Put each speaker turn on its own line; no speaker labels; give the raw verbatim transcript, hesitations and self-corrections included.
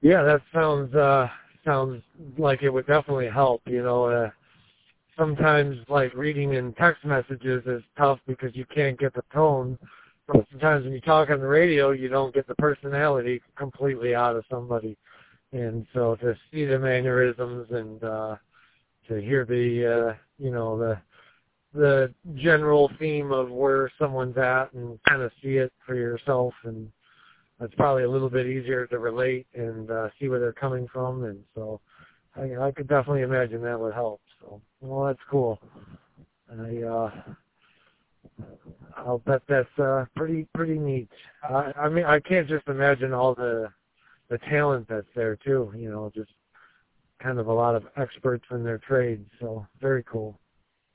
Yeah, that sounds uh, sounds like it would definitely help. You know, uh, sometimes like reading in text messages is tough because you can't get the tone. But sometimes when you talk on the radio, you don't get the personality completely out of somebody. And so to see the mannerisms and uh, to hear the, uh, you know, the the general theme of where someone's at and kind of see it for yourself, and it's probably a little bit easier to relate and uh, see where they're coming from. And so I, I could definitely imagine that would help. So, well, that's cool. I, uh, I'll bet that's uh, pretty pretty neat. I, I mean, I can't just imagine all the the talent that's there too. You know, just kind of a lot of experts in their trades. So very cool.